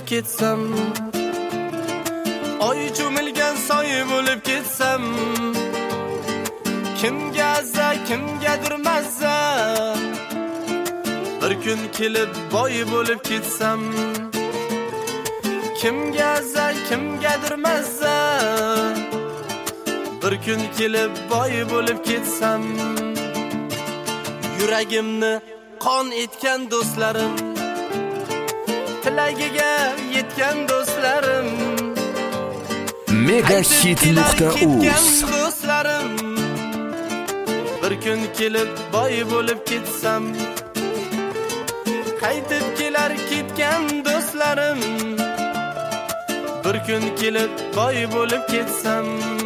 ketsam, oy cho'milgan soy bo'lib ketsam, kimga azza kimgadir mazza, bir kun kelib boy bo'lib ketsam, kimga azza kimgadir mazza, bir kun kelib boy bo'lib ketsam, yuragimni qon etgan do'stlarim, tilagiga yetgan do'stlarim, megahit.uz do'stlarim, bir kun kelib boy bo'lib ketsam, qaytib kelar ketgan do'stlarim, bir kun kelib boy bo'lib ketsam,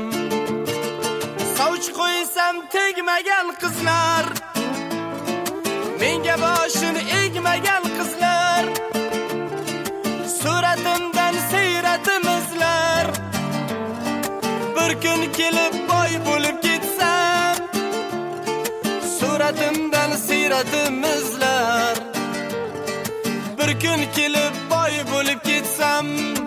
sovchi qo'ysam tegmagan qizlar, menga boshini egmagan qizlar, suratimdan siyratimizlar, bir kun kelib boy bo'lib ketsam, suratimdan siyratimizlar, bir kun kelib boy bo'lib ketsam,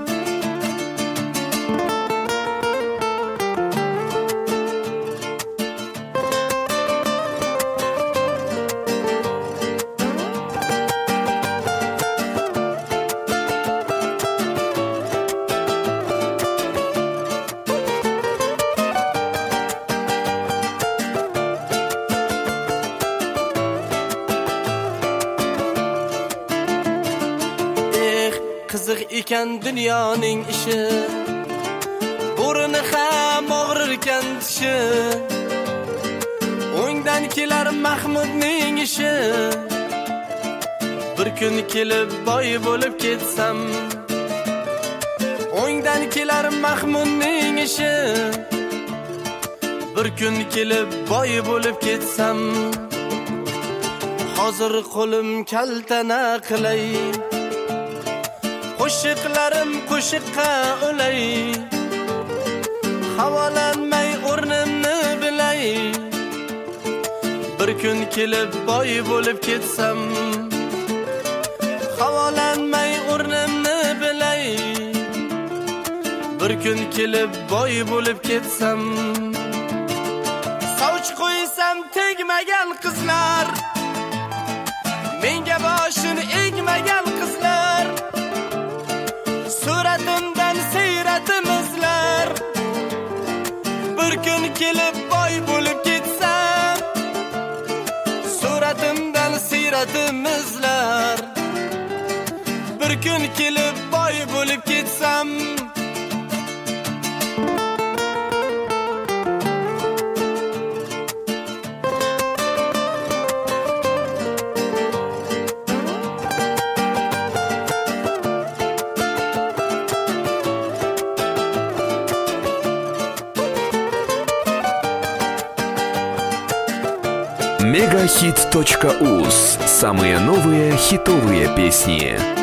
qiziq ekan dunyoning ishi, bo'rini ham og'rirkan tishi, o'ngdan kelar Mahmudning ishi, bir kun kelib boy bo'lib ketsam, o'ngdan kelar Mahmudning ishi, bir kun kelib boy bo'lib ketsam, hozir qo'lim kaltana qilay, qo'shiqlarim qo'shiqqa o'lay, havolanmay o'rnimni bilay, bir kun kelib boy bo'lib ketsam, havolanmay o'rnimni bilay, bir kun kelib boy bo'lib ketsam, sovchi qo'ysam tegmagan qizlar, menga boshini egmagan qizlar, suratimdan siyratimizlar, bir kun kelib boy bo'lib ketsam, suratimdan siyratimizlar, bir kun kelib boy bo'lib ketsam, megahit.uz. Самые новые хитовые песни.